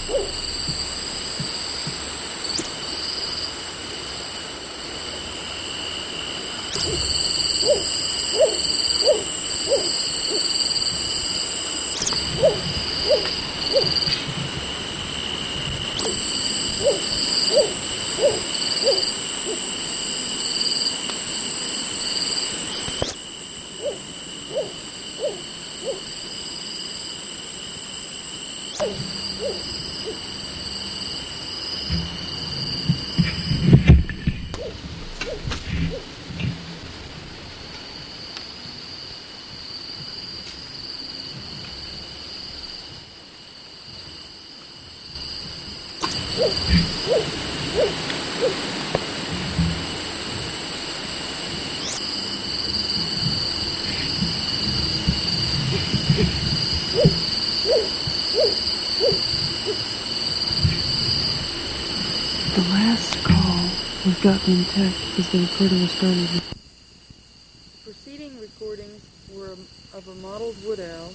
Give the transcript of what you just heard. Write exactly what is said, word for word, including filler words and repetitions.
The last call we've gotten in tech is the recorder was started. Preceding recordings were of a mottled wood owl